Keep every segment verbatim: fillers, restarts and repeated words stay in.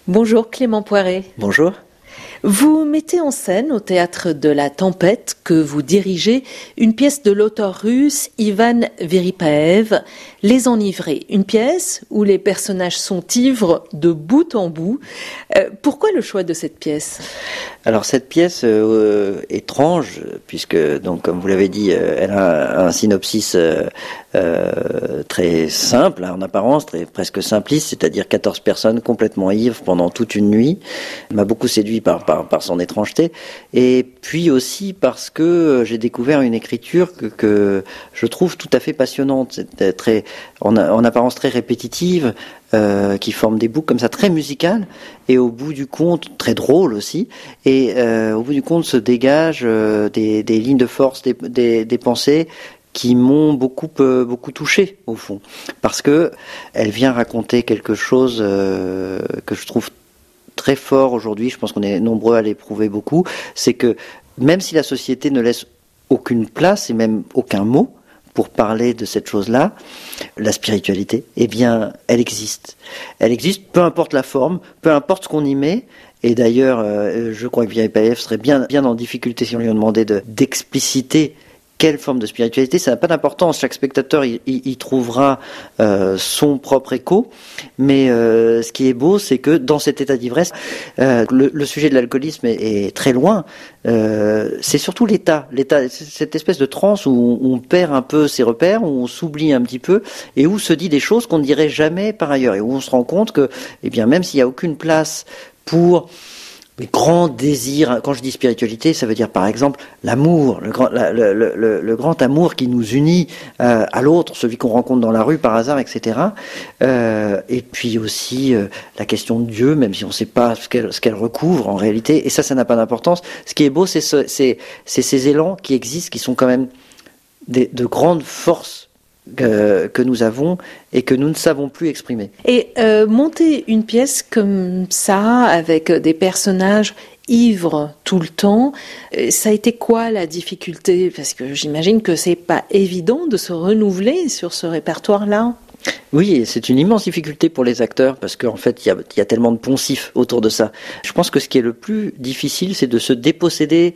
Bonjour Clément Poiret. Bonjour. Vous mettez en scène au Théâtre de la Tempête que vous dirigez une pièce de l'auteur russe Ivan Veripaev, Les Enivrés. Une pièce où les personnages sont ivres de bout en bout. Euh, pourquoi le choix de cette pièce ? Alors cette pièce euh, étrange, puisque donc comme vous l'avez dit, euh, elle a un, un synopsis euh, euh, très simple en apparence, très presque simpliste, c'est-à-dire quatorze personnes complètement ivres pendant toute une nuit. Elle m'a beaucoup séduit par, par par son étrangeté, et puis aussi parce que j'ai découvert une écriture que, que je trouve tout à fait passionnante, c'est très en, en apparence très répétitive. Euh, qui forme des boucles comme ça très musicales, et au bout du compte très drôle aussi, et euh, au bout du compte se dégagent euh, des, des lignes de force, des, des, des pensées qui m'ont beaucoup euh, beaucoup touché au fond, parce que elle vient raconter quelque chose euh, que je trouve très fort aujourd'hui. Je pense qu'on est nombreux à l'éprouver beaucoup, c'est que même si la société ne laisse aucune place et même aucun mot pour parler de cette chose-là, la spiritualité, eh bien, elle existe. Elle existe, peu importe la forme, peu importe ce qu'on y met. Et d'ailleurs, euh, je crois que Veripaev serait bien, bien en difficulté si on lui demandait de, d'expliciter quelle forme de spiritualité. Ça n'a pas d'importance. Chaque spectateur y, y, y trouvera euh, son propre écho. Mais euh, ce qui est beau, c'est que dans cet état d'ivresse, euh, le, le sujet de l'alcoolisme est, est très loin. Euh, c'est surtout l'état, l'état, cette espèce de transe où on perd un peu ses repères, où on s'oublie un petit peu, et où se dit des choses qu'on ne dirait jamais par ailleurs, et où on se rend compte que, eh bien, même s'il n'y a aucune place pour les grands désirs, quand je dis spiritualité, ça veut dire par exemple l'amour, le grand, la, le, le, le grand amour qui nous unit euh, à l'autre, celui qu'on rencontre dans la rue par hasard, et cetera. Euh, et puis aussi euh, la question de Dieu, même si on ne sait pas ce qu'elle, ce qu'elle recouvre en réalité, et ça, ça n'a pas d'importance. Ce qui est beau, c'est, ce, c'est, c'est ces élans qui existent, qui sont quand même des, de grandes forces Que, que nous avons et que nous ne savons plus exprimer. Et euh, monter une pièce comme ça, avec des personnages ivres tout le temps, ça a été quoi la difficulté ? Parce que j'imagine que c'est pas évident de se renouveler sur ce répertoire-là. Oui, et c'est une immense difficulté pour les acteurs, parce qu'en fait, il y a, il y a tellement de poncifs autour de ça. Je pense que ce qui est le plus difficile, c'est de se déposséder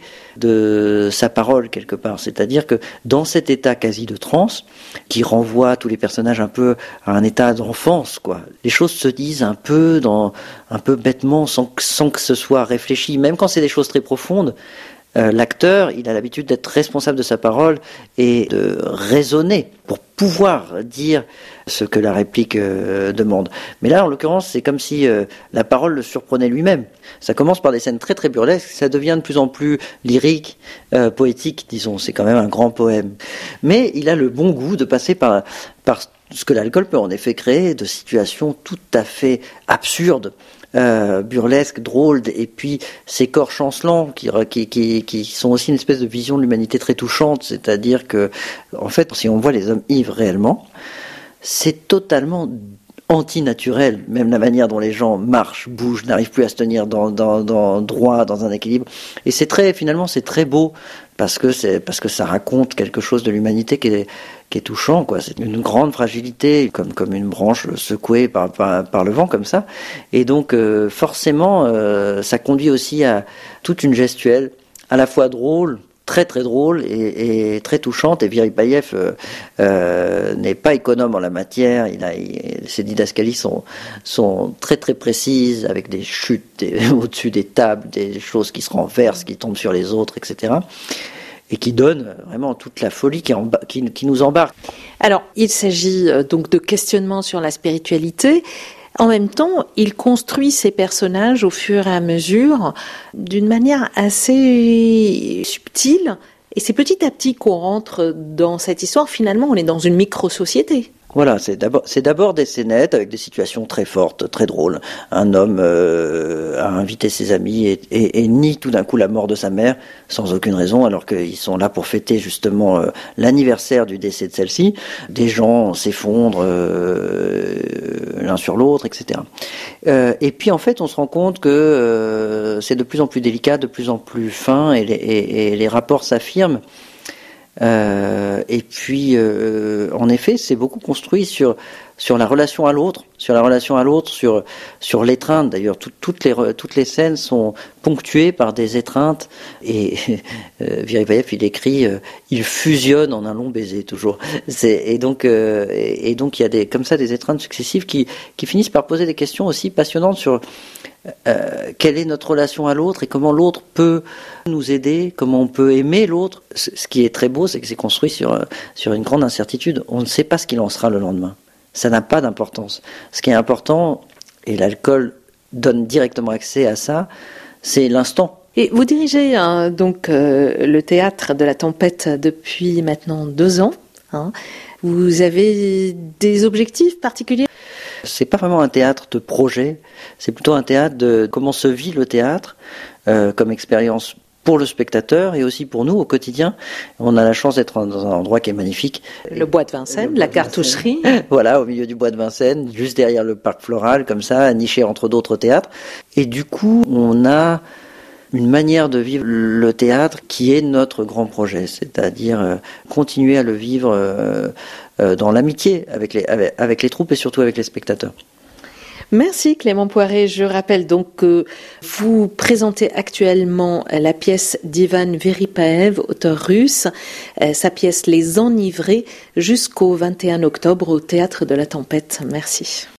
de sa parole, quelque part. C'est-à-dire que dans cet état quasi de transe, qui renvoie tous les personnages un peu à un état d'enfance, quoi, les choses se disent un peu, dans, un peu bêtement, sans, sans que ce soit réfléchi. Même quand c'est des choses très profondes, Euh, l'acteur, il a l'habitude d'être responsable de sa parole et de raisonner pour pouvoir dire ce que la réplique euh, demande. Mais là, en l'occurrence, c'est comme si euh, la parole le surprenait lui-même. Ça commence par des scènes très très burlesques, ça devient de plus en plus lyrique, euh, poétique, disons. C'est quand même un grand poème. Mais il a le bon goût de passer par, par ce que l'alcool peut en effet créer, de situations tout à fait absurdes. Euh, burlesque, drôle, et puis ces corps chancelants qui, qui, qui, qui sont aussi une espèce de vision de l'humanité très touchante, c'est-à-dire que, en fait, si on voit les hommes ivres réellement, c'est totalement antinaturel, même la manière dont les gens marchent, bougent, n'arrivent plus à se tenir dans, dans, dans droit, dans un équilibre, et c'est très, finalement, c'est très beau, parce que c'est, parce que ça raconte quelque chose de l'humanité qui est, qui est touchant, quoi. C'est une grande fragilité, comme, comme une branche secouée par, par, par le vent, comme ça. Et donc, euh, forcément, euh, ça conduit aussi à toute une gestuelle, à la fois drôle, très très drôle et, et très touchante. Et Veripaev euh, euh, n'est pas économe en la matière. Il a, il, ses didascalies sont, sont très très précises, avec des chutes des, au-dessus des tables, des choses qui se renversent, qui tombent sur les autres, et cetera. Et qui donne vraiment toute la folie qui, emba- qui, qui nous embarque. Alors, il s'agit donc de questionnements sur la spiritualité. En même temps, il construit ses personnages au fur et à mesure d'une manière assez subtile. Et c'est petit à petit qu'on rentre dans cette histoire. Finalement, on est dans une micro-société. Voilà, c'est d'abord, c'est d'abord des scénettes avec des situations très fortes, très drôles. Un homme euh, a invité ses amis et, et, et nie tout d'un coup la mort de sa mère sans aucune raison, alors qu'ils sont là pour fêter justement euh, l'anniversaire du décès de celle-ci. Des gens s'effondrent euh, l'un sur l'autre, et cetera. Euh, et puis en fait, on se rend compte que euh, c'est de plus en plus délicat, de plus en plus fin, et les, et, et les rapports s'affirment. Euh, et puis, euh, en effet, c'est beaucoup construit sur sur la relation à l'autre, sur la relation à l'autre, sur sur l'étreinte. D'ailleurs, tout, toutes les toutes les scènes sont ponctuées par des étreintes. Et euh, Viripayef, il écrit, euh, il fusionne en un long baiser toujours. C'est, et donc euh, et, et donc il y a des comme ça des étreintes successives qui qui finissent par poser des questions aussi passionnantes sur Euh, quelle est notre relation à l'autre et comment l'autre peut nous aider, comment on peut aimer l'autre. Ce qui est très beau, c'est que c'est construit sur, sur une grande incertitude. On ne sait pas ce qu'il en sera le lendemain. Ça n'a pas d'importance. Ce qui est important, et l'alcool donne directement accès à ça, c'est l'instant. Et vous dirigez hein, donc euh, le théâtre de la Tempête depuis maintenant deux ans. Hein. Vous avez des objectifs particuliers ? C'est pas vraiment un théâtre de projet, c'est plutôt un théâtre de comment se vit le théâtre euh, comme expérience pour le spectateur et aussi pour nous au quotidien. On a la chance d'être dans un endroit qui est magnifique. Le bois de Vincennes, la cartoucherie. Voilà, au milieu du bois de Vincennes, juste derrière le parc floral, comme ça, niché entre d'autres théâtres. Et du coup, on a une manière de vivre le théâtre qui est notre grand projet, c'est-à-dire euh, continuer à le vivre euh, euh, dans l'amitié avec les, avec, avec les troupes et surtout avec les spectateurs. Merci Clément Poiret. Je rappelle donc que vous présentez actuellement la pièce d'Ivan Viripayef, auteur russe, sa pièce Les Enivrés, jusqu'au vingt et un octobre au Théâtre de la Tempête. Merci.